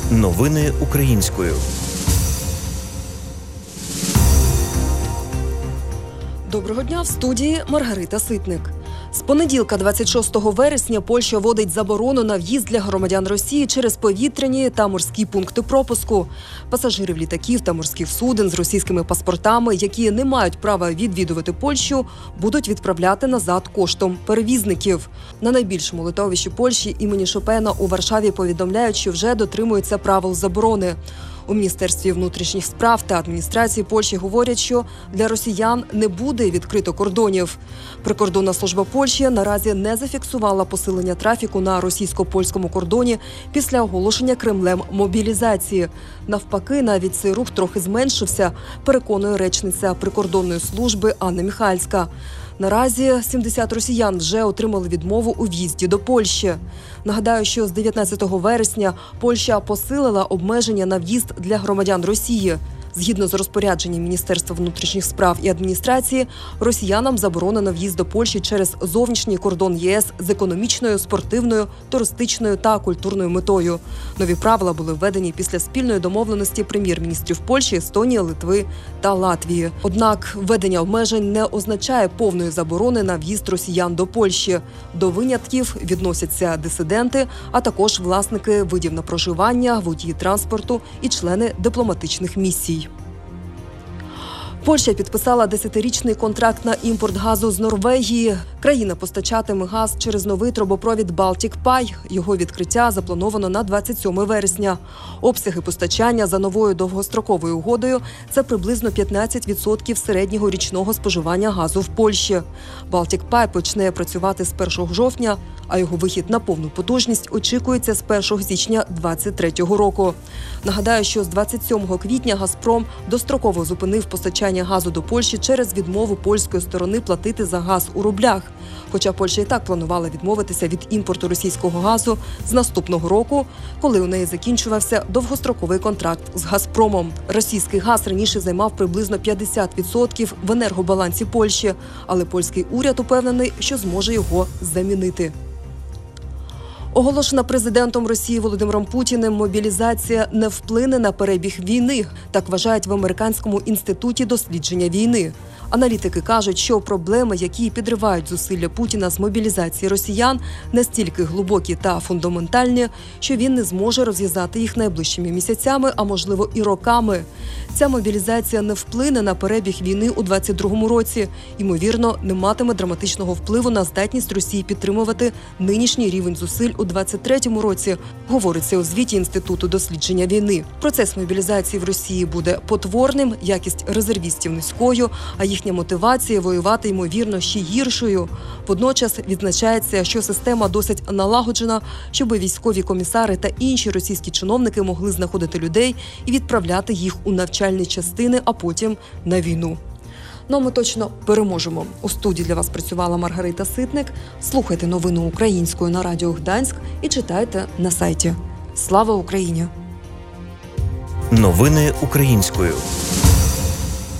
Новини українською. Доброго дня, в студії Маргарита Ситник. З понеділка, 26 вересня, Польща вводить заборону на в'їзд для громадян Росії через повітряні та морські пункти пропуску. Пасажирів літаків та морських суден з російськими паспортами, які не мають права відвідувати Польщу, будуть відправляти назад коштом перевізників. На найбільшому литовищі Польщі імені Шопена у Варшаві повідомляють, що вже дотримуються правил заборони. У Міністерстві внутрішніх справ та адміністрації Польщі говорять, що для росіян не буде відкрито кордонів. Прикордонна служба Польщі наразі не зафіксувала посилення трафіку на російсько-польському кордоні після оголошення Кремлем мобілізації. Навпаки, навіть цей рух трохи зменшився, переконує речниця прикордонної служби Анна Міхальська. Наразі 70 росіян вже отримали відмову у в'їзді до Польщі. Нагадаю, що з 19 вересня Польща посилила обмеження на в'їзд для громадян Росії. Згідно з розпорядженням Міністерства внутрішніх справ і адміністрації, росіянам заборонено в'їзд до Польщі через зовнішній кордон ЄС з економічною, спортивною, туристичною та культурною метою. Нові правила були введені після спільної домовленості прем'єр-міністрів Польщі, Естонії, Литви та Латвії. Однак введення обмежень не означає повної заборони на в'їзд росіян до Польщі. До винятків відносяться дисиденти, а також власники видів на проживання, водії транспорту і члени дипломатичних місій. Польща підписала 10-річний контракт на імпорт газу з Норвегії. Країна постачатиме газ через новий трубопровід Baltic Pipe. Його відкриття заплановано на 27 вересня. Обсяги постачання за новою довгостроковою угодою – це приблизно 15% середнього річного споживання газу в Польщі. Baltic Pipe почне працювати з 1 жовтня, а його вихід на повну потужність очікується з 1 січня 2023 року. Нагадаю, що з 27 квітня «Газпром» достроково зупинив постачання газу до Польщі через відмову польської сторони платити за газ у рублях. Хоча Польща і так планувала відмовитися від імпорту російського газу з наступного року, коли у неї закінчувався довгостроковий контракт з «Газпромом». Російський газ раніше займав приблизно 50% в енергобалансі Польщі, але польський уряд упевнений, що зможе його замінити. Оголошена президентом Росії Володимиром Путіним мобілізація не вплине на перебіг війни, так вважають в Американському інституті дослідження війни. Аналітики кажуть, що проблеми, які підривають зусилля Путіна з мобілізації росіян, настільки глибокі та фундаментальні, що він не зможе розв'язати їх найближчими місяцями, а можливо і роками. Ця мобілізація не вплине на перебіг війни у 2022 році. Ймовірно, не матиме драматичного впливу на здатність Росії підтримувати нинішній рівень зусиль у 2023 році, говориться у звіті Інституту дослідження війни. Процес мобілізації в Росії буде потворним, якість резервістів низькою, а їхня мотивація воювати, ймовірно, ще гіршою. Водночас відзначається, що система досить налагоджена, щоб військові комісари та інші російські чиновники могли знаходити людей і відправляти їх у навчальні частини, а потім на війну. Ну, ми точно переможемо. У студії для вас працювала Маргарита Ситник. Слухайте новини українською на Радіо Гданськ і читайте на сайті. Слава Україні! Новини українською.